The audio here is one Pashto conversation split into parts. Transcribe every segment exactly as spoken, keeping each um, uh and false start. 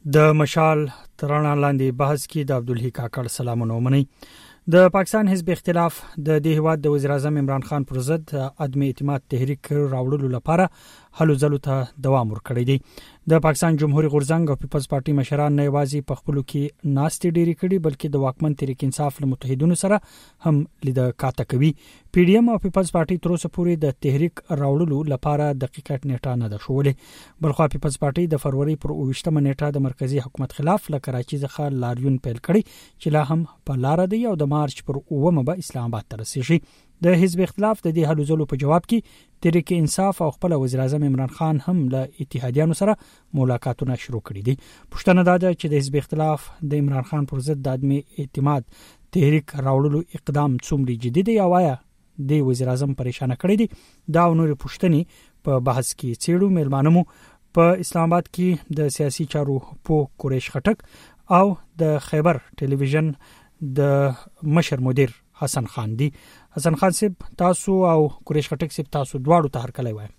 د مشال ترانه لاندې بحث کې د عبدالحی کاکړ سلامونه ومني. د پاکستان حزب اختلاف د دې هیواد د وزیر اعظم عمران خان پر ضد عدم اعتماد تحریک راوړلو لپاره هلو ځلو ته دوام ورکړی دی. د پاکستان جمهوریت غورځنګ او پیپلز پارټي مشران نه یوازې په خپلو کې ناستې ډېری کړي بلکې د واکمن تحریک انصاف له متحدینو سره هم لید کاته کوي. پی ډی ایم او پیپلز پارټي تر اوسه پورې د تحریک راوړلو لپاره دقیقه نیټه نه ده شولې. بلخو پیپلز پارټي د فروری پر اوویشتمه نیټه د مرکزی حکومت خلاف له کراچي څخه لاریون پیل کړي چې لا هم په لار دی او د مارچ پر اوومه به اسلام آباد ته رسیږي. د حزب اختلاف د دې هلو ځلو په جواب کې تحریک انصاف او خپل وزیر اعظم عمران خان هم له اتحادیانو سره ملاقاتونه شروع کړي دي. پښتنه دا ده چې د حزب اختلاف د عمران خان پر ضد د عدم اعتماد تحریک راوړلو اقدام څومره جدي دی او آیا د وزیر اعظم پریشان کړی دی. دا نور پښتني په بحث کې چیرو ملمانمو په اسلام آباد کې د سیاسي چارو په قریش خټک او د خیبر ټلویزیون د مشر مدیر حسن خان دی. حسن خان صاحب تاسو او قریش خټک صاحب تاسو دواړو ته هرکلی وایم.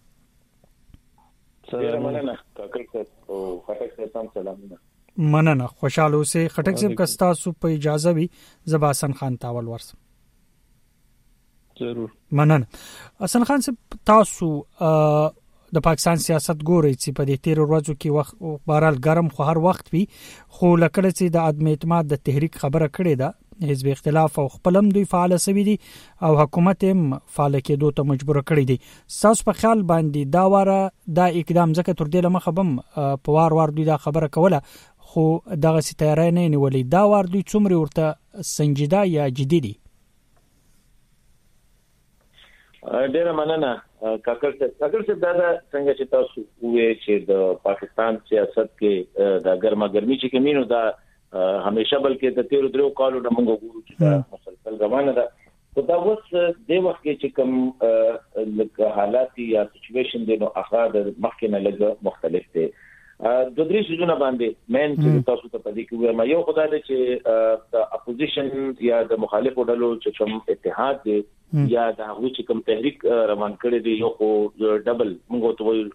سلام مننه کاکړ صاحب او خټک صاحب تاسو سلامونه. مننه خوشاله اوسئ. خټک صاحب که تاسو په اجازه وي زبا حسن خان تاول ورس. ضرور. مننه. حسن خان صاحب تاسو د پاکستان سیاست ګوري چې په دې تیر ورځو کې وخت بهرال ګرم خو هر وخت وي خو لکه چې د عدم اعتماد د تحریک خبره کړې ده حزب اختلاف او خپلم دوی فعال سوي دي او حکومت هم فعال کېدو ته مجبور کړی دي. تاسو په خیال باندې دا واره دا اقدام ځکه تر دې لمخه بم په وار وار دوی دا خبره کوله خو دغه ستاره نه نیولې دا وار دوی څومره ورته سنجیده یا جدي دي؟ ډیره مننه کاکړ صاحب. کاکړ صاحب دا څنګه چې تاسو وې چې د پاکستان سیاست کې د ګرما ګرمي چې کمینو دا همیشه بلکې د تیر درو کالو د موږ ګورو چې دا مسلسل روانه ده. خو دا اوس د وخت کې چې کوم لکه حالات یا سچويشن دی نو هغه د مخکې نه لږ مختلف دی. د درې شیزونه باندې مین چې تاسو ته پدې کې وایم یو خدای دې چې د اپوزیشن یا د مخالفو ډلو چې کوم اتحاد دی یا د هغه چې کوم تحریک روان کړی دی یو خو ډبل موږ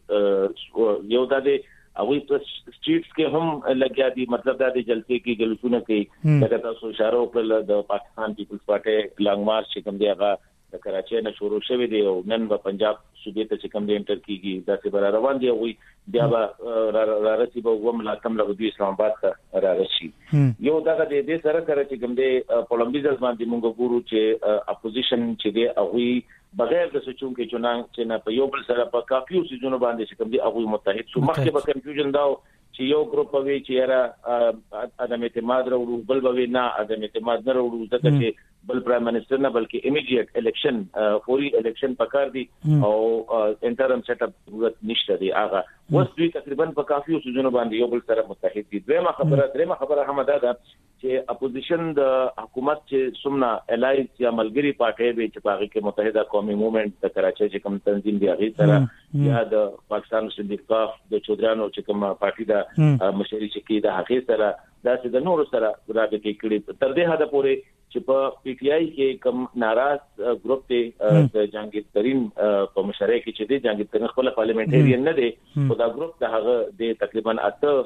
ته یو دا دی او په سټریټس کې هم لګیا دي مطلب دا دی جلسې کې جلوسونه کوي لکه تاسو اشاره وکړل د پاکستان پیپلز پارټي لانګ مارچ چې کوم دی هغه د کراچۍ نه شروع شوی دی او نن په پنجاب صوبې ته چې کوم دی انټر کیږي دا څه بر روان دی او بیا به را رسي به وم لا کم له د اسلام آباد ته را رسي. یو دا د دې سره کړی چې کوم دی پولمبیزل باندې موږ ګورو چې اپوزیشن چې دی هغه بغیر د سچون کې چونان چې نه په یو بل سره په کافیو سيزونو باندې چې کوم دی هغه متحد شو. مخکې به کنفیوژن دا چې یو ګروپ وی چې را عدم اعتماد وروړو بل به نه عدم اعتماد نه وروړو ځکه چې بل پرایم منسٹر نه بلکې امیډیټ الیکشن فوري الیکشن پکار دي او انټرم سیټ اپ ضرورت نشته دی. هغه اوس دوی تقریبا په کافیو سيزونو باندې یو بل سره متحد دي. دویمه خبره درېمه خبره هم ده چې اپوزیشن د حکومت چې سمنا الاینس یا ملګری پارټي به چې پاغي کې متحده قومي موومېنټ د کراچۍ چې کوم تنظیم دی هغه سره یا د پاکستان سندیکاف د چودرانو چې کوم پارټي دا مشري چې کې د هغه سره دا چې د نور سره رابطه کړي تر دې حد پورې چې په پی ټی آی کې کوم ناراض ګروپ ته د جهانگیر ترين په مشرۍ کې چې دی جهانگیر ترين خپل پارلیمنټریان نه دی خو دا ګروپ د هغه د تقریبا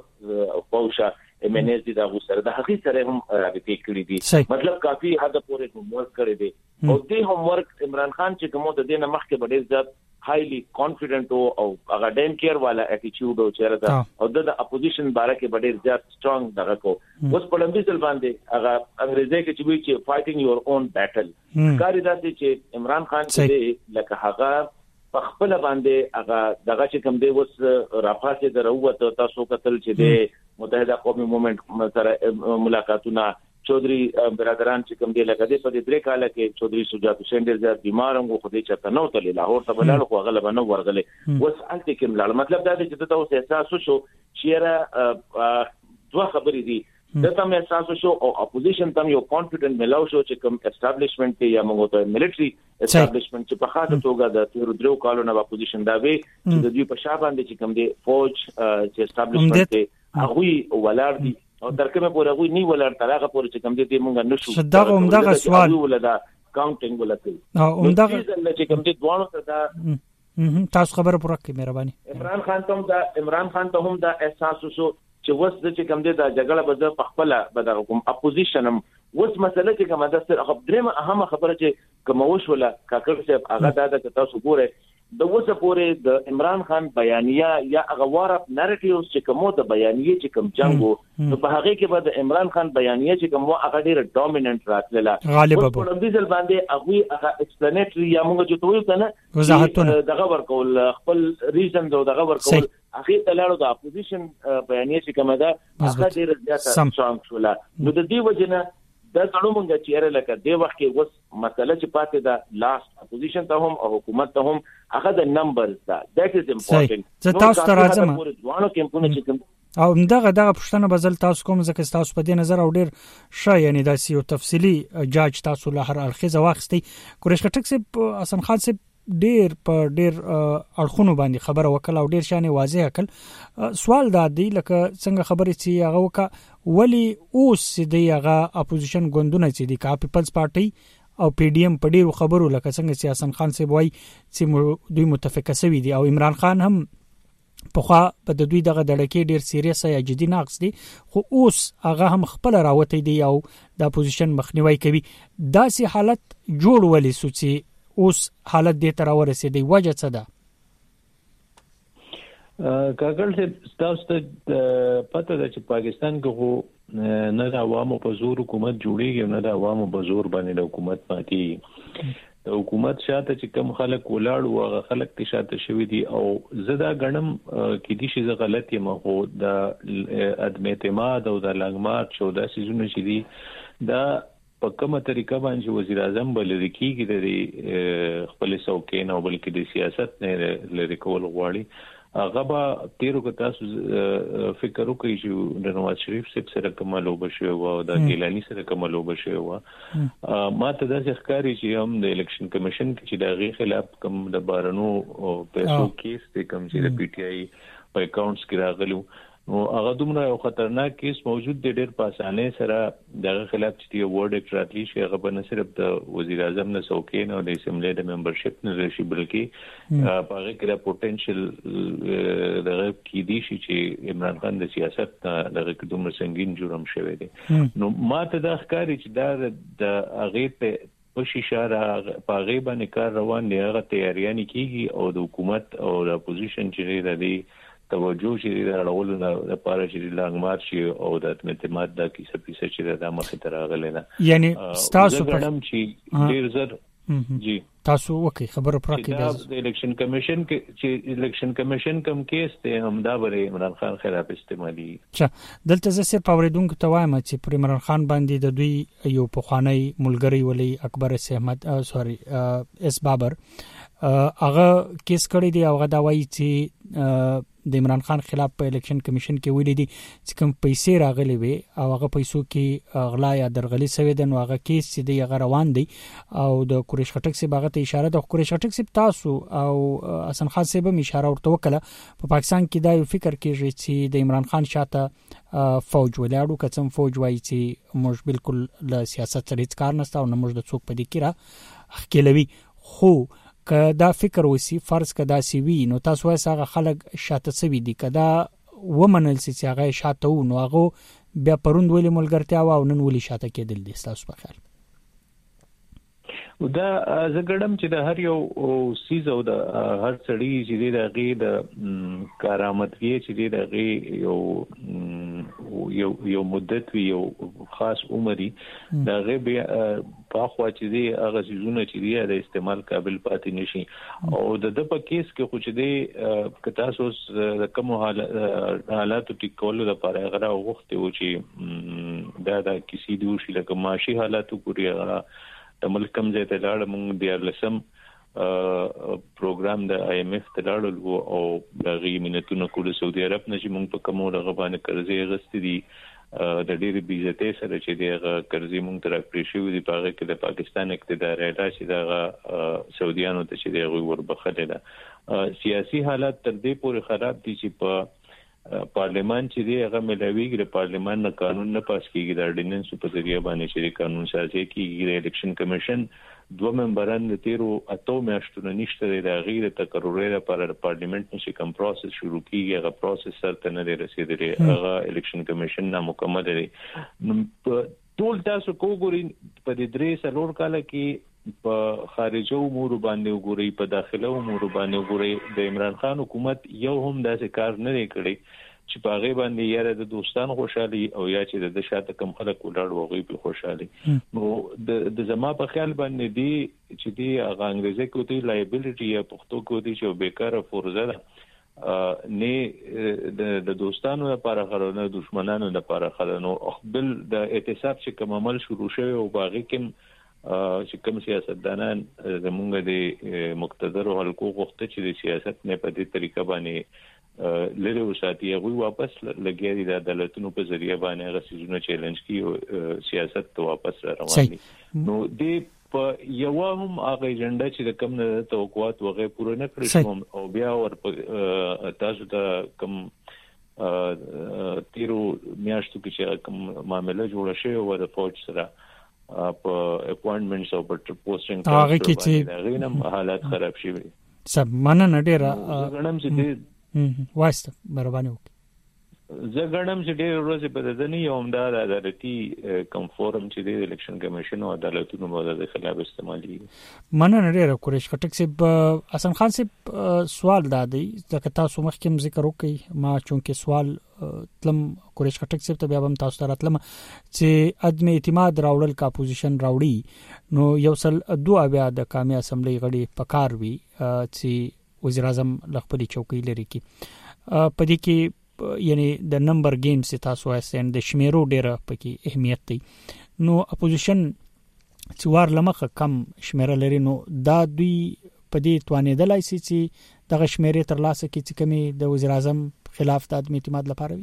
اته پوښه ام ان اس دي دا سره د هغه سره هم رابطه کړې دي. مطلب کافي حد پورې هم ورک کړی دی او دې هم ورک عمران خان چې کومه د دې نه مخکې ډېر زیات هایلی کانفیډنٹ او هغه ډیم کیر والا اټیټیوډ او چیرته او د اپوزیشن باره کې ډېر زیات سترونګ دغه کو اوس په لمبیزل باندې هغه انګریزي کې چې وی چې فایټینګ یور اون بیټل کاری داسې چې عمران خان چې لکه هغه په خپل باندې هغه دغه چې کوم دی اوس رافاسه دروته تاسو کتل چې د متحده قومي موومېنټ سره ملاقاتونه چودري برادران چې کوم دی لکه دې په دې درې کال کې چودري سجاد حسین ډېر زیات بیمار هم خو دې چرته نو تل لاهور ته بلل خو غلبه نو ورغله اوس الته کې ملال مطلب دا دی چې تاسو احساس شو چې دوه خبرې دي د تم احساس شو او اپوزیشن تم یو کانفیډنٹ ملاو شو چې کوم اسټابلیشمنت یا موږ ته ملټری اسټابلیشمنت چې په خاطر توګه د تیر درو کالو نه اپوزیشن دا وی چې د دوی په شابه باندې چې کوم دی فوج چې اسټابلیشمنت هغه ولر دي او درکمه پورې غوي نی ولر ترغه پورې چې کوم دې مونږ نشو دغه عمدغه سوال ولدا کاونټینګ ولته او عمدغه چې کوم دې دوانو ته دا تاسو خبره پوره کړئ مهرباني. عمران خان ته دا عمران خان ته هم دا احساس وشو چې وس د چې کوم دي د جګړه به په خپل به د کوم اپوزیشن وس مسله چې کوم د سر خبره اهمه خبره چې کوم وشوله کاکړ صاحب هغه دا د تاسو ګوره د وسه پورې د عمران خان بیانیه یا اغوار اپ نریټیوز چې کومه د بیانیه چې کوم جنگو نو په هغه کې به د عمران خان بیانیه چې کومه هغه ډیره ډومیننت راتله غالب په ډیزل باندې هغه هغه ایکسپلینټری یا موږ چې تویل کنه وضاحتونه دغه ورکول خپل ریزن دغه ورکول هغه تلاړو د اپوزیشن بیانیه چې کومه ده هغه ډیره زیاته څنګه شولا نو د دې وجنه دا څنګه مونږ چې یې لکه د وخت کې وس مسله چې پاتې ده لاست اپوزیشن ته هم او حکومت ته هم هغه د نمبرز ده دیٹ از امپورټنت زه تاسو ته راځم ځوانو کمپونه چې کوم او دغه دغه پښتنه بزل تاسو کوم ځکه تاسو په دې نظر او ډیر ښه یعنی دا سیو تفصیلی جاج تاسو له هر الخزه واخستي قریش خټک سي حسن خان سي ډیر په ډیر اړخونو باندې خبره وکړه او ډیر شانه واضح کړ سوال دا دی لکه څنګه خبرې چې هغه وکړه ولی اوس دی هغه اپوزیشن ګوندونه چې دی کا پیپلز پارټي او پی ډی ایم په ډیرو خبرو لکه څنګه چې حسن خان سی وای چې دوی متفقه سوي دي او عمران خان هم په خوا په د دوی دغه دړکې ډیر سیریس یا جدي ناقص دي خو اوس هغه هم خپل راوته دي او د اپوزیشن مخنیوي کوي داسې حالت جوړ ولې سوچي اوس حالت دې تر ورسېدي وجه څه ده کاکړ چې تاسو ته پته ده چې پاکستان کې خو نه د عوامو په زور حکومت جوړیږي نه د عوامو په زور باندې د حکومت پاتې د حکومت شاته چې کم خلک ولاړ او هغه خلک ته شاته شوی دي او زدا غنم کې دي چې غلط یم خو د عدم اعتماد او د لنګمات شو د سيزونه چې دي دا په کومه طریقه باندې وزیر اعظم بلل کیږي د خپل څوکۍ نه بلکې د سیاست نه لری کول غواړي هغه به تیرو که تاسو فکر وکړئ چې د نواز شریف سره کومه لوبه شوی و او د ګیلانی سره کومه لوبه شوی و ما ته د ښکاری چې هم د الیکشن کمیشن چې د غي خلاف کوم د بارنو پیسو کیس ته کوم چې د پی ټی آی په اکاونټس کې راغلو نو هغه دومره یو خطرناک کیس موجود دی ډېر په اسانه سره دغه خلاف چې یو ورډ اکټراتلی شي هغه به نه صرف د وزیر اعظم نه څوکۍ نه او د اسمبلی د ممبرشپ نه راشي بلکې په هغه کې د پوتنشل دغه کې دي چې عمران خان د سیاست دغه دومره سنگین جرم شوی دی نو ماته د ښکاری چې دا د هغه په په شیشاره په هغه باندې کار روان دی هغه تیاریان کیږي او د حکومت او د اپوزیشن چې دی توجه چې د اړول لپاره چې لنګمار شي او د اعتماد د کیسه پیسه چې د مخه تر غلې نه یعنی تاسو په نام چې ډیر زر جی تاسو وکي خبره پراکې د الیکشن کمیشن کې چې الیکشن کمیشن کوم کیس ته همدا بری عمران خان خلاف استعمالي چې دلته زه سر پاوریدونکو ته وایم چې پر عمران خان باندې د دوی یو پخوانی ملګری ولی اکبر احمد سوري اس بابر هغه کیس کړی دی او هغه دا وایي چې د عمران خان خلاف په الیکشن کمیشن کې ویلي دي چې کوم پیسې راغلي وي او هغه پیسو کې غلا یا درغلي شوی د نو هغه کیس چې دی هغه روان دی او د قریش خټک سی باغ ته اشاره د قریش خټک سی تاسو او حسن خان سی به اشاره ورته وکړه په پاکستان کې دا یو فکر کېږي چې د عمران خان شاته فوج ولاړو کڅم فوج وایي چې موږ بالکل له سیاست سره هیڅ کار نشته او نه موږ د څوک په دې کې را خکلوي خو که دا فکر وسی فرض کدا سی وی نو تاسو وایي هغه خلک شاته سوي دي کدا ومنل سي چې هغه شاته و نو هغه بیا پروند ویل ملګرتیا او نن ویل شاته کېدل دي تاسو په خیال دا زګړم چې د هر یو سیز او د هر سړی چې د غي د کارآمدګي چې د غي یو یو یو مدت وی یو خاص عمرې دا غي په خوا چې دی هغه سيزونه چې دی د استعمال قابل پاتې نشي او د د په کیس کې خو چې دی کتا سوس د کوم حالات ټیکول لپاره غره وخت و چې دا د کسی دی شي لکه ماشي حالاتو پوری غره د ملک کم ځای ته لاړ موږ د لسم پروګرام د آی ایم ایف ته لاړو او د غي مینتونو کول سعودي عرب نه چې موږ په کومه رغبانه قرضې غستې دي د ډېری بیزته سره چې دغه قرضې موږ تر پریشو دي په هغه کې د پاکستان اقتدار راځي چې دغه سعودیانو ته چې دغه وربخله ده سیاسي حالات تر دې پورې خراب دي چې په پارلیمان چې دی هغه ملاویږي د پارلیمان نه قانون نه پاس کیږي د اورډیننس په ذریعہ باندې چې قانون سازي کیږي د الیکشن کمیشن دوه ممبران د تیرو اتو میاشتو نشته د غیر تقرری لپاره د پارلیمنت نشي کوم پروسس شروع کیږي هغه پروسس سره ته نه رسیدلی هغه الیکشن کمیشن نامکمل دی ټول تاسو کوګوري په دې درې سلور کال کې په خارجي امور باندې وګوري په داخله امور باندې وګوري د عمران خان حکومت یو هم داسې کار نه کړی چې په هغه باندې یاره د دوستان خوشحالي او یا چې د شاته کم خلک ولاړ وغوي په خوشحالي نو د زما په خیال باندې دی چې دی هغه انګریزي کو دی لایبیلیټي یا پښتو کو دی چې بیکاره فرضه ده نه د دوستانو لپاره خلونو دشمنانو لپاره خلونو خپل د اعتصاب چې کوم عمل شروع شوی او باغی کوم چې کوم سیاستدانان زمونږ د مقتدر حلقو غوښته چې د سیاست نه په دې طریقه باندې لری وساتي هغه واپس لګیاري د عدالتونو په ذریعہ باندې غسیزونه چیلنج کی او سیاست ته واپس روان دي نو د په یو هم هغه ایجنډا چې د کم نه توقعات وغه پوره نه کړی او بیا ور تاسو ته کم تیرو میاشتو کې چې کوم معاملې جوړه شوی و د فوج سره په اپوینټمنټس او په پوسټینګ هغه کې چې غینم حالات خراب شي سب مننه ډیره غنم چې واسطه مهرباني وکړئ زه غنم چې ډېر ورځې په دني یو همدار عدالتي کنفورم چې د الیکشن کمیشن او عدالتونو په خلاف استعمالي مننه ډیره قریش کټک صاحب حسن خان صاحب سوال دادی ځکه تاسو مخکې ذکر وکړي ما چونکه سوال تلم قریش کټک صاحب ته بیا هم تاسو ته راتلم چې عدم اعتماد راوړل کا اپوزیشن راوړي نو یو سل دوه بیا د قومي اسمبلی غړي پکار وی چې وزیر اعظم لخپلي چوکۍ لري کی پدې کې یعنی د نمبر گیم سے تاسو اسن د شمیرو ډیره پکې اهمیت دی نو اپوزیشن چې وار لمخه کم شمیره لري نو دا دوی پدې توانیدلای سي چې دغه شمیرې تر لاسه کې چې کمی د وزیر اعظم خلاف د عدم اعتماد لپاره وي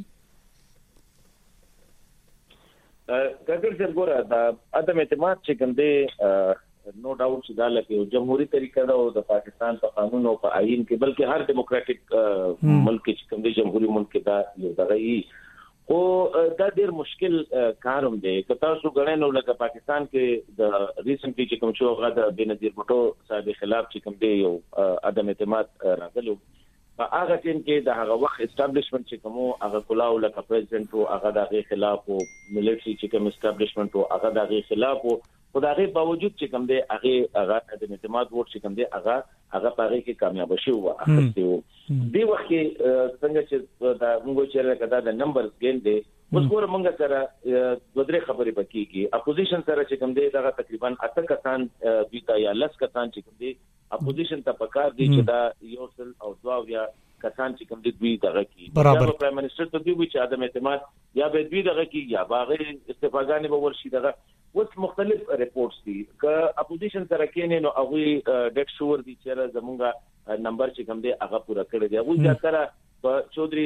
کګر چې ګوره د عدم اعتماد چې کوم دی نو ډاوټ چې دا لکه جمهوریت طریقه دا او د پاکستان په قانون او په آئین کې بلکې هر ډیموکراټک ملک چې کوم دی جمهوریت ملک دا یو دغه او دا ډیر مشکل کار هم دی که تاسو غواړئ نو لکه پاکستان کې د ریسنټلی چې کوم شو غا د بنظیر بوټو صاحب خلاف چې کوم دی یو عدم اعتماد راغلو په هغه ټیم کې د هغه وخت اسټابلیشمنت چې کوم هغه کلاو لکه پریزیدنت او هغه دغه خلاف او ملټری چې کوم اسټابلیشمنت او هغه دغه خلاف او خدای باوجود چې کوم دی هغه هغه د اعتماد ووټ چې کوم دی هغه هغه پاره کې کامیاب شو اخستي وو دی وخت څنګه چې دا موږ چې راکدا د نمبرز ګین دی اوس ګوره موږ سره د درې خبرې پکېږي اپوزیشن سره چې کوم دی دا تقریبا اته کسان بیتا یا لس کسان چې کوم دی اپوزیشن ته پکار دی چې دا یو سل او دوا یا کسان چې کوم دی دوی دغه کی برابر پرایم منسٹر ته دوی چې عدم اعتماد یا به دوی دغه کی یا باغ استفاګانې به ورشي دغه وڅ مختلف ریپورتس دي ک اپوزیشن سره کې نو هغه ډیټ شور دي چې زمونږه نمبر چې کوم دی هغه پورا کړی دی هغه ځکه په چودري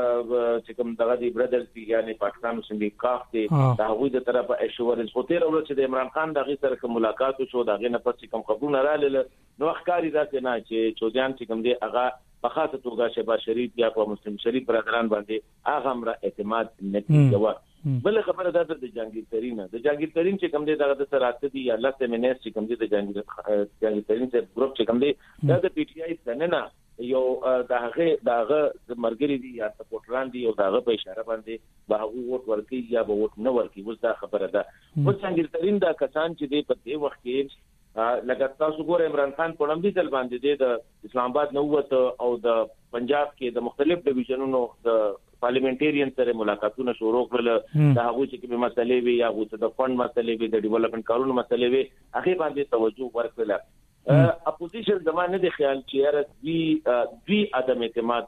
چې کوم دغه دی برادرز دي یعنی پاکستان سندي کاف دي دا هغه د طرفه ایشورنس هوته راوړل چې د عمران خان دغه سره کوم ملاقات شو دغه نه پس کوم قبول نه رااله نو ښکاری دا نه چې چودیان چې کوم دی هغه په خاطر توګه شهباز شریف یا په مسلم شریف برادران باندې هغه امر اعتماد نتیجه بل خبره ده د جنگیر ترين د جنگیر ترين چې کوم دی دغه سره راته دي یا الله سیمینار چې کوم دی د جنگیر جنگیر ترين څخه ګروپ چې کوم دی دا د پی ټی آی څنګه نه یو دغه دغه مرګري دي یا سپورټران دي او دغه په اشاره باندې به هغه ووټ ورکي یا به ووټ نه ورکي وځ دا خبره ده او جنگیر ترين دا کسان چې دی په دې وخت کې لکه تاسو ګورئ عمران خان په لمبي ځل باندې د اسلام آباد نو وته او د پنجاب کې د مختلف ډیویژنونو د پارلیمنټریان سره ملاقاتونه شروع کړل دا هغه چې کومه مسلې وي یا هغه د فند مسلې وي د ډیولپمنٹ کارونو مسلې وي هغه باندې توجه ورکړل اپوزیشن زمانه د خیال چې را دوی دوی عدم اعتماد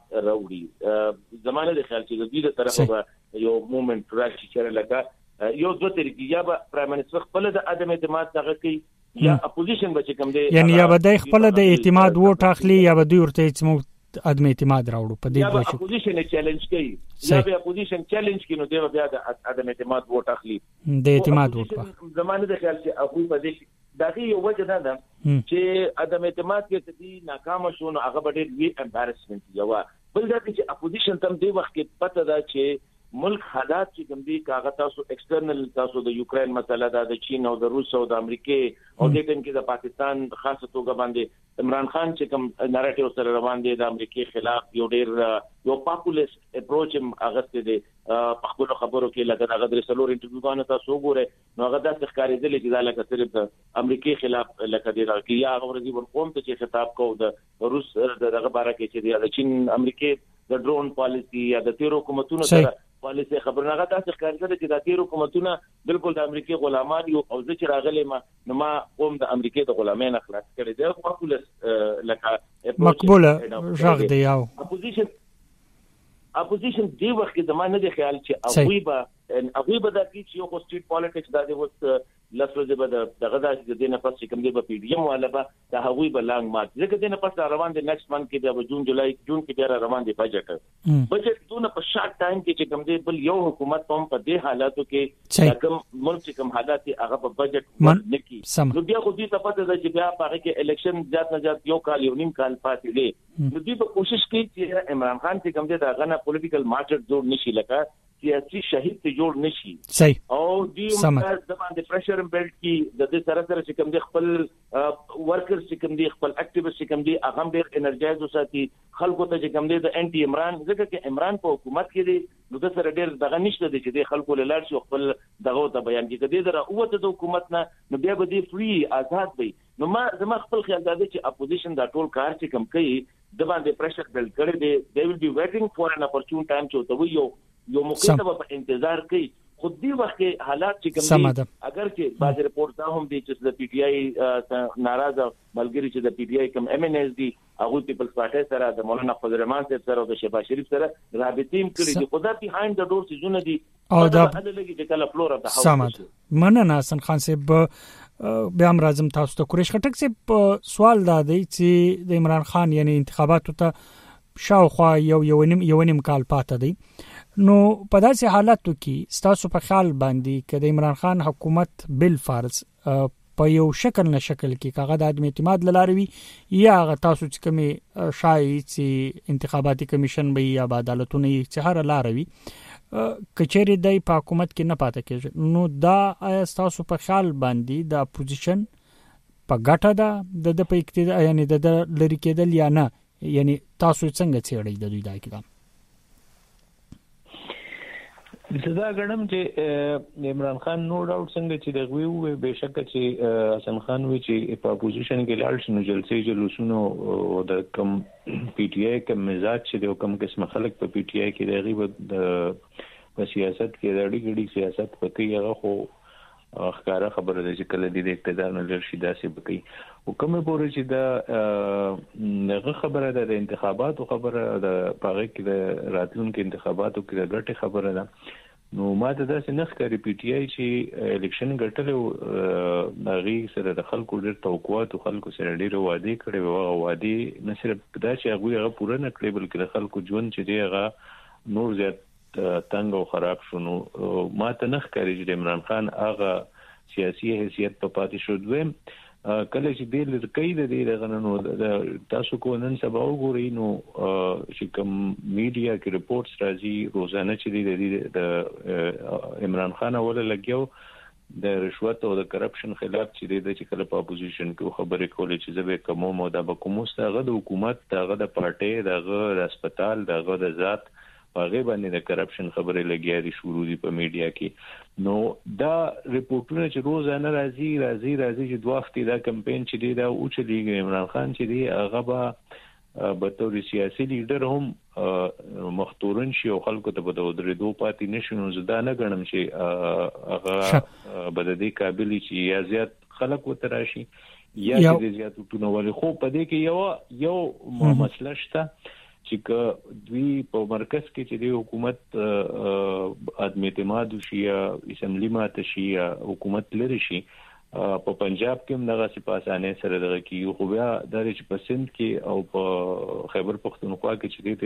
راوړي زمانه د خیال چې دوی د طرفه یو موومېنټ راشي چې لکه یو دوه طریقې یا پرایم منسٹر خپل د عدم اعتماد دغه کوي یا اپوزیشن به کوم دی یعنی یا به خپل د اعتماد ووټ اخلي یا به دوی ورته چې عدم اعتماد راوړو په دې دوه شي اپوزیشن چیلنج کوي یا به اپوزیشن چیلنج کوي نو دی بیا د عدم اعتماد ووټ اخلي د اعتماد ووټ زمانه د خیال چې هغه په دې دغه یو وجه ده چې عدم اعتماد کې چې ناکام شو نو هغه ډېر وی امبارسمنت یو بل دا چې اپوزیشن تم دی وخت کې پته دا چې ملک حالات چې کوم دي کاغه تاسو ایکسټرنل تاسو د یوکرين مسله دا د چین او د روس او د امریکای او د ټیم کې د پاکستان خاصه توګه باندې عمران خان چې کوم نریټیو سره روان دي د امریکای خلاف یو ډیر یو پاپولیست اپروچ اغسته دي په خپل خبرو کې لکه هغه د رسولور انټرویو باندې تاسو وګورئ نو هغه د ښکارې دي چې دا لکه صرف د امریکای خلاف لکه دی راکې یا هغه ورځي ورقوم ته چې خطاب کو د روس دغه باره کې چې د چین امریکای د ډرون پالیسی یا د تیرو حکومتونو سره پالیسی خبرنامه تاسو ښکارځل چې د تیرو حکومتونو بالکل د امریکای غلامان یو او ځکه راغلي ما نو ما قوم د امریکای د غلامین اخلاص کړي دی پاپولیس لکه مقبوله ژغ دی یو اپوزیشن اپوزیشن دی وخت د ما نه دی خیال چې اوی به اوی به د کی یو سټریټ پالیټکس د دې وخت لاسو به دغه د دې نه پس کوم دی په پی ډی ایم والا به د هغوی به لانګ مات ځکه دې نه پس روان دي نیکسټ منث کې د جون جولای جون کې بیا روان دي بجټ بجټ دونه په شارټ ټایم کې چې کوم دی بل یو حکومت هم په دې حالاتو کې کوم ملک کوم حالات هغه په بجټ نکي نو بیا خو دې ته پته ده چې بیا په کې الیکشن ځات نه ځات یو کال یو نیم کال پاتې دي نو دې په کوشش کوي چې عمران خان چې کوم دی دا غنه پولیټیکل مارکیټ جوړ نشي لکه سیاسي شهید ته جوړ نشي صحیح او دې موږ د باندې پریشر بیلټ کی د دې سره سره چې کوم دي خپل ورکرز چې کوم دي خپل اکټیویست چې کوم دي هغه ډېر انرژایز وساتي خلکو ته چې کوم دي د انټي عمران ځکه چې عمران په حکومت کې دي نو د سره ډېر دغه نشته دي چې د خلکو له لار شي خپل دغه ته بیان کې کړي دره اوته د حکومت نه نو بیا به دي فری آزاد وي نو ما زما خپل خیال دا دی چې اپوزیشن دا ټول کار چې کوم کوي د باندې پریشر بیلټ کړي دي they will be waiting for an opportune time چې تو یو یو موقع ته په انتظار کوي خود دی وخت حالات چې کوم دي اگر چې بعض رپورټ دا هم دي چې د پی ټی آی ناراضه ملګری چې د پی ټی آی کوم ایم ان ایس دي هغه پیپلز پارټي سره د مولانا فضل الرحمن سره او د شهباز شریف سره رابطې کړې دي خدا بیهایند د ډور سيزونه دي او دا لګي چې کله فلور اف د هاوس مننه حسن خان صاحب بیا هم راځم تاسو ته قریش خټک صاحب سوال دا دی چې د عمران خان یعنی انتخاباتو ته شاوخوا یو یو نیم یو نیم کال پاتې دی نو په داسې حالاتو کې ستاسو په خیال باندې چې د عمران خان حکومت بل فرض په یو شکل نه شکل کې کاغه د عدم اعتماد للاروي یا تاسو چې کومي شایي چې انتخاباتي کمیشن به یا عدالتونه یې چې هر لاروي کچېری د حکومت کې نه پاتې کېږي نو دا تاسو په خیال باندې د اپوزیشن په ګټه ده د په اقتدار یعنی د لری کېدل یا نه یعنی تاسو څنګه څېړئ د دوی دا کړه زدا غنم چې عمران خان نو ډاوټ څنګه چې دغه وی بهشکه چې حسن خان وی چې په اپوزیشن کې لاړ شنو جلسې جلوسونو او د کم پی ټی آی کم مزاج چې د کوم قسم خلک په پی ټی آی کې د غیب د سیاست کې د اړیګړي سیاست پکې هغه خو ښکارا خبره ده چې کله د اقتدار نه لرشي داسې بکی او کومه پورې چې دا هغه خبره ده د انتخاباتو خبره د پاره کې د راتلونکو انتخاباتو کې د ګټه خبره ده نو ما ته داسې نه ښکاري پی ټی آی چې الیکشن ګټلو ناغي سره د خلکو ډېر توقعات او خلکو سره ډېر وعده کړي او وعده نه صرف دا چې هغه هغه پوره نه کړی بلکې د خلکو ژوند چې دی هغه نور زیات تنگ او خراب شونو ما ته نه ښکاري چې عمران خان هغه سیاسي حیثیت په پاتې شو دویم کله چې د لکې د دې غننو تاسو کو نن سبا وګورئ نو چې کوم میډیا کې ریپورتس راځي روزانه چې د عمران خان اوله لګیو د رشوت او د کرپشن خلاف چې د چې کله په اپوزیشن کې خبرې کولې چې زه به کوم مو د حکومت د حکومت دغه د پارټي دغه د هسپتال دغه د ذات هغه باندې د کرپشن خبرې لګیا دي شروع دي په میډیا کې نو دا ریپورتونه چې روزانه راځي راځي راځي چې دوه هفتې دا کمپاین چې دی دا او چې دی عمران خان چې دی هغه به به تور سیاسي لیډر هم مختورن شي او خلکو ته به د درېدو پاتې نشي نو زدا نه غنم چې هغه به د دې قابل چې یا زیات خلک وته راشي یا چې زیات ټونول خو په دې کې یو یو مسله شته چې دوی په مرکز کې چې د حکومت عدم اعتماد شي یا اسمبلی ماته شي یا حکومت لري شي په پنجاب کې هم دغه سپاسانه سره دغه کې خو بیا د چې په سند کې او په خیبر پختونخوا کې چې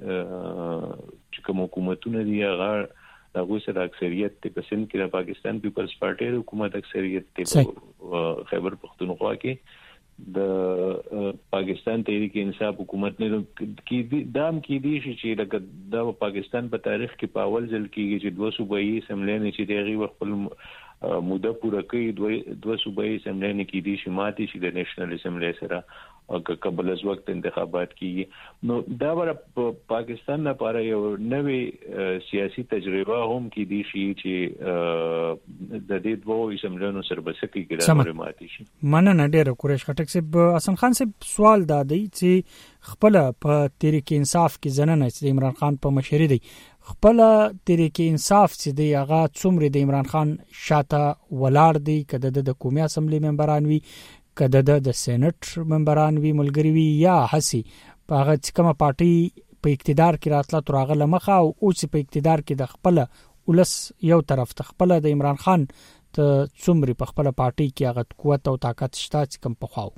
د چې کوم حکومتونه دي هغه دغه سره اکثریت په سند کې د پاکستان پیپلز پارټي حکومت اکثریت په خیبر پختونخوا کې د پاکستان تحریک انصاف حکومت نه کې دام کې دي چې لکه د پاکستان په تاریخ کې په اول ځل کې چې دوه صوبایي اسمبلی نه چې دغه خپل موده پوره کوي دوه دوه صوبایي اسمبلی نه کې دي چې ماتي چې د نېشنل اسمبلی سره او قبل از وخت انتخابات کیږي نو دا ور پاکستان لپاره یو نوې سیاسي تجربه هم کې دي چې د دې دوه اسمبلیونو سره بسکی ګرامر ماتي شي مننه ډیره قریش خټک صاحب. حسن خان صاحب سوال دا دی چې خپل په تحریک انصاف کې زننه چې عمران خان په مشرۍ دی خپل تحریک انصاف چې دی هغه څومره د عمران خان شاته ولاړ دی کده د قومي اسمبلی ممبران وي کده د سېنات ممبران وی ملګری وی یا حسي په هغه چې کومه پارټي په اقتدار کې راتله تر هغه لمخه او چې په اقتدار کې د خپل ولس یو طرف ته خپل د عمران خان ته څومره په خپل پارټي کې هغه قوت او طاقت شته چې کوم په خواو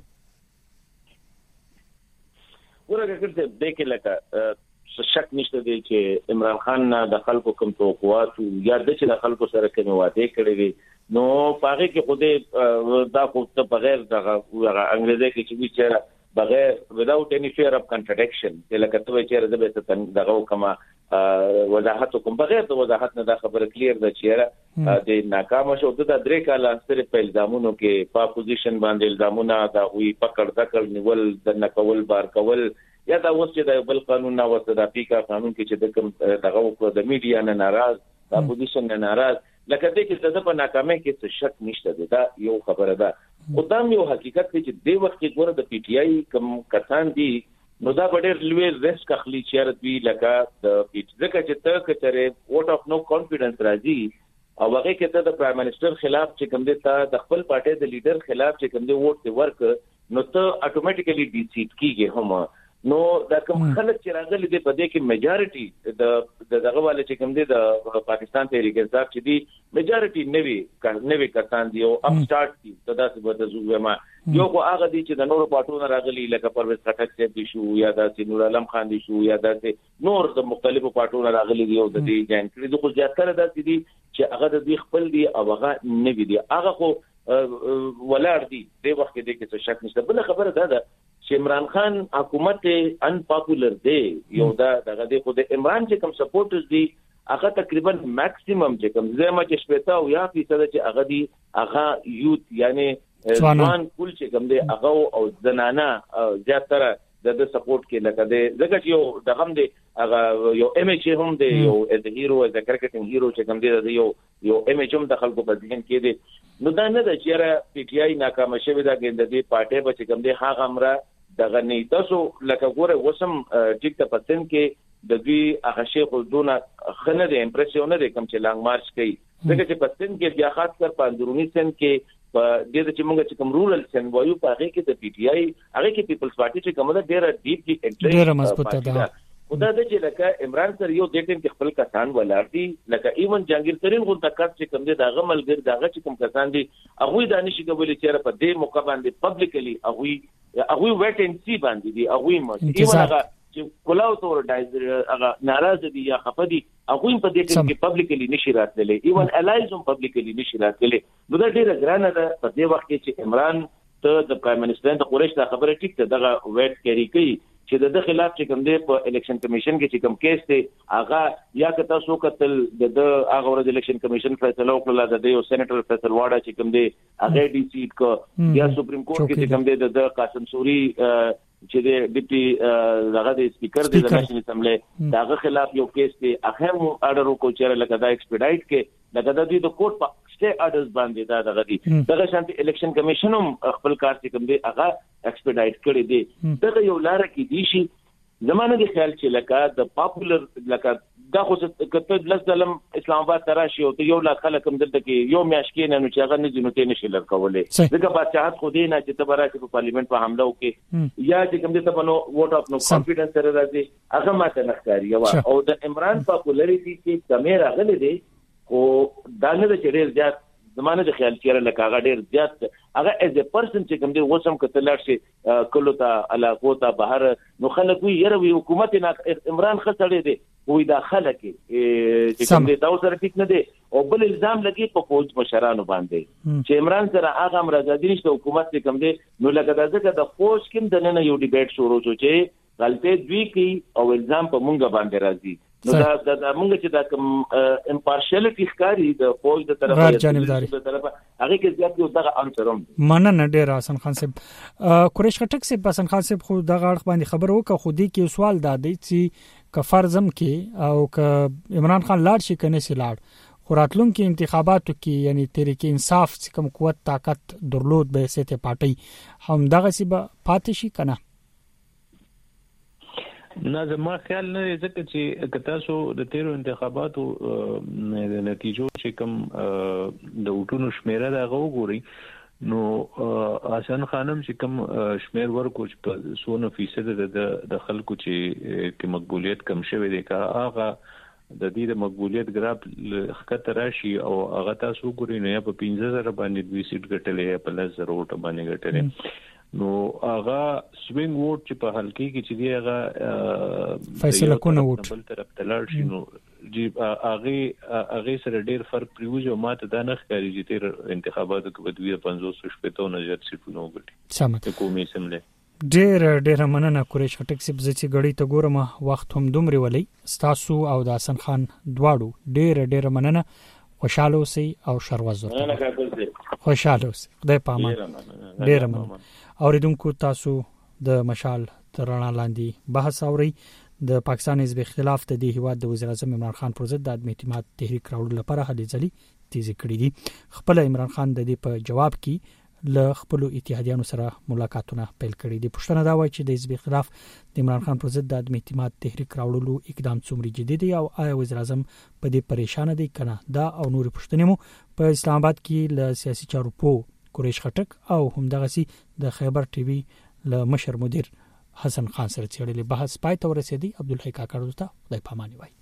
ورګه کړه د کې لکه شک نشته دی چې عمران خان د خلکو کوم توقعات یا د چې د خلکو سره کوم وعده کړی وي نو پاره کې خوده دا خو ته بغیر دغه انګریزي کې چې ویچره بغیر without any fear of contradiction لکه ته چې زه به دغه کما وضاحت کوم بغیر د وضاحت نه دا خبره کلیر ده چې د ناکام شو د درې کاله سره په الزامونو کې په پوزیشن باندې الزامونه دا وی پکړ دکړ نیول د نکول بار کول یا دا اوس چې د بل قانون نه وسه د پیکا قانون کې چې د کوم دغه د میډیا نه ناراض د اپوزیشن نه ناراض لکه دې کې څه په ناکامۍ کې څه شک نشته دی دا یو خبره ده خدام یو حقیقت دی چې د وخت کې ګوره د پی ټی آی کوم کسان دي نو دا ډېر لوی ریسک اخلي چې راتوي لکه د پی ټی ځکه چې ته کچره ووټ اف نو کانفیډنس راځي او هغه کې ته د پرایم منسٹر خلاف چې کوم دي ته د خپل پارټي د لیډر خلاف چې کوم دي ووټ دی ورک نو ته اتوماتیکلی ډی سیټ کیږي هم نو دا کوم خلک چې راغلي دي په دې کې میجارټي د دغه والے چې کوم دي د پاکستان تحریک انصاف چې دي میجارټي نوي نوي کسان دي او اپ سٹارټ دي تداسې به زوګه ما یو خو هغه دي چې د نورو پټونو راغلي لکه پرویز خټک صاحب دي شو یا د نور عالم خان دي شو یا د نور د مختلفو پټونو راغلي دي او د دې جان کړي د خو زیاتره داسې دي چې هغه د دې خپل دي او هغه نوي دي هغه خو ولار دي د وخت کې د څه شک نشته بل خبره ده چې عمران خان حکومت ان پاپولر دی یو دا دغه دی خو د عمران چې کوم سپورټرز دي هغه تقریبا ماکسیمم چې کوم زما چې شپته او یا فیصد چې هغه دي هغه یوت یعنی ځوان کول چې کوم دی هغه او زنانه زیاتره د سپورټ کې لکه دی ځکه یو دغه دی هغه یو امیج هم دی یو از هیرو از کرکټینګ هیرو چې کوم دی یو یو امیج هم د خلکو په ذهن کې دی نو دا نه د چیرې پی ټی آی ناکام شوی دا ګنده دی پارټي به چې کوم دی هغه امره دغه نه تاسو لکه ګوره وسم ټیک ته پسند کې د دوی هغه شیخ الدونه خنه د امپریشن د کوم چې لانګ مارچ کوي ځکه چې پسند کې بیا خاص کر په اندرونی سن کې په دې چې موږ چې کوم رورل سن وایو په هغه کې د پی ټی آی هغه کې پیپلز پارټي چې کومه ډیره ډیپ کې انټرست ډیره مضبوطه ده خدا د چې لکه عمران سره یو د ټیم کې خپل کسان ولر دي لکه ایون جهانگیر ترين غو تکات چې کوم دي داغه ملګر داغه چې کوم کسان دي هغه دانش کوي چې په دې موقع باندې پبلکلی هغه هغه ویټ ان سی باندې دي هغه مو ایون هغه چې کلاو تور دایز هغه ناراض دي یا خفدي هغه په دې کې پبلکلی نشي راتللی ایون الایزم پبلکلی نشي راتللی نو دا ډیره ګرانه ده په دې وخت کې چې عمران ته د پرایم منسٹر د قریش دا خبره ټیک ته دغه ویټ کری کوي چې د خلاف چې کوم دی په الیکشن کمیشن کې چې کوم کیس دی هغه یا که تاسو کتل د هغه ورځ الیکشن کمیشن فیصله وکړه د یو سېنیټر فیصل واډا چې کوم دی هغه ډي سیټ کو یا سپریم کورټ کې چې کوم دی د قاسم سوري چې د ډیپټي دغه د سپیکر د نېشنل اسمبلی دغه خلاف یو کیس دی هغه مو اډر وکړ چې لکه دا ایکسپیډایټ کې لکه د دوی د کورټ په سټې اډرز باندې دا دغه دي دغه شانتي الیکشن کمیشن هم خپل کار چې کوم دی هغه ایکسپیډایټ کړی دی دغه یو لار کې دي شي زمانه د خیال چې لکه د پاپولر لکه دا خو کته لزلم اسلام آباد تراشي او یو لا خلک هم دلته کې یو میاش کې نه چې هغه نه جنوتې نشي لړکولې دغه بادشاہت خو دې نه چې تبرا چې په پارلیمنت په حمله وکي یا چې کوم دې ته بنو ووټ اف نو کانفیډنس سره راځي هغه ماته نخکاری او د عمران پاپولریټي کې کمه راغلي دي او دا نه د چیرې زیات زمانه د خیال چیرې لکه هغه ډیر زیات هغه از ا پرسن چې کوم دی وسم کتلار شي کلو ته علاقو ته بهر نو خلک وی یره وی حکومت نه عمران خسړې دي وې دا خلک چې کوم دې دا سره ټیک نه دي او بل الزام لګي په فوج مشرانو باندې چې عمران سره هغه مرزادي نشته حکومت کې کوم دي نو لکه دا ځکه د فوج کې د نن یو ډیبیټ شروع شو چې غلطي دوی کوي او الزام په مونږ باندې راځي نو دا د مونږ چې دا کوم امپارشلټی ښکاری د فوج د طرفه غیر جانبداري د طرفه هغه کې زیات یو دغه انسرم مننه ډیر حسن خان صاحب قریش خټک صاحب حسن خان صاحب خو دغه اړه باندې خبر وکړه خو دې کې سوال دا دی چې ک فرضم کې او ک عمران خان لاړ شي کنه سي لاړ خوراتلون کې انتخاباتو کې یعنی تحریک انصاف چې کوم قوت طاقت درلود به سته پارټي هم دغه سی به پاتې شي کنه نه زما خیال نه ځکه چې کتاسو د تیرو انتخاباتو د نتیجو چې کوم د وټونو شمیره دا وګوري نو حسن خانم چې کوم شمیر ورکو چې په سونه فیصد د خلکو چې کې مقبولیت کم شوی دی کا هغه د دې د مقبولیت ګراف خطر راشي او هغه تاسو وګورئ نو یا په پنځه زره باندې دوه سیټ ګټلې یا په لس زره وټ باندې ګټلې نو هغه سوینګ ووټ چې په حلقې کې چې دی هغه فیصله کوي ووټ بل طرف تلل شي نو جی هغه هغه سره ډیر فرق پریوځي او ماته دا نه ښکاري چې تیر انتخاباتو کې په دوه پنځوس شپږ نه زیات سیټونه وګټي سمه کومې سمله ډیر ډیر مننه قریش خټک صاحب چې غړي ته ګورم وخت هم دومره ولي ستاسو او د حسن خان دواړو ډیر ډیر مننه خوشاله اوسئ او شروازو خوشاله اوسئ خدای پامان ډیر مننه اوریدونکو تاسو د مشال ترانه لاندې بحث اوري د پاکستان حزب اختلاف د دې هیواد د وزیر اعظم عمران خان پر ضد د عدم اعتماد تحریک راوړلو لپاره هلې ځلې تیز کړې دي خپل عمران خان د دې په جواب کې له خپل اتحادیانو سره ملاقاتونه پیل کړي دي پښتنه دا وایي چې د حزب اختلاف د عمران خان پر ضد د عدم اعتماد تحریک راوړلو اقدام څومره جدي دی او آیا وزیر اعظم په دې پریشان دي کنه دا او نور پښتنې مو په اسلام آباد کې له سیاسي چارو په قریش خټک او همدغه سي د خیبر ټي وي له مشر مدیر حسن خان سره چېړلې بحث پای ته ورسېدی عبدالحی کاکړ ته خدای پاماني وای